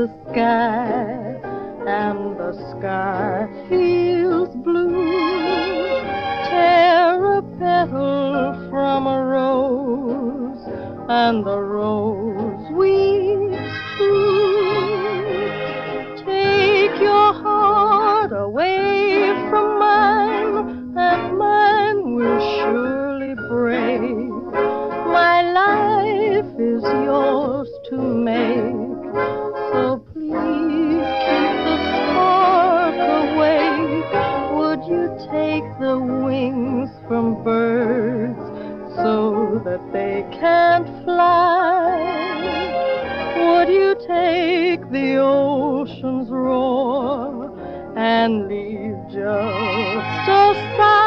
the sky, and the sky feels blue. Tear a petal from a rose, and the rose weeps too. Take your heart away from mine, and mine will surely break. My life is yours to make, so please keep the spark away. Would you take the wings from birds so that they can't fly? Would you take the ocean's roar and leave just a sigh?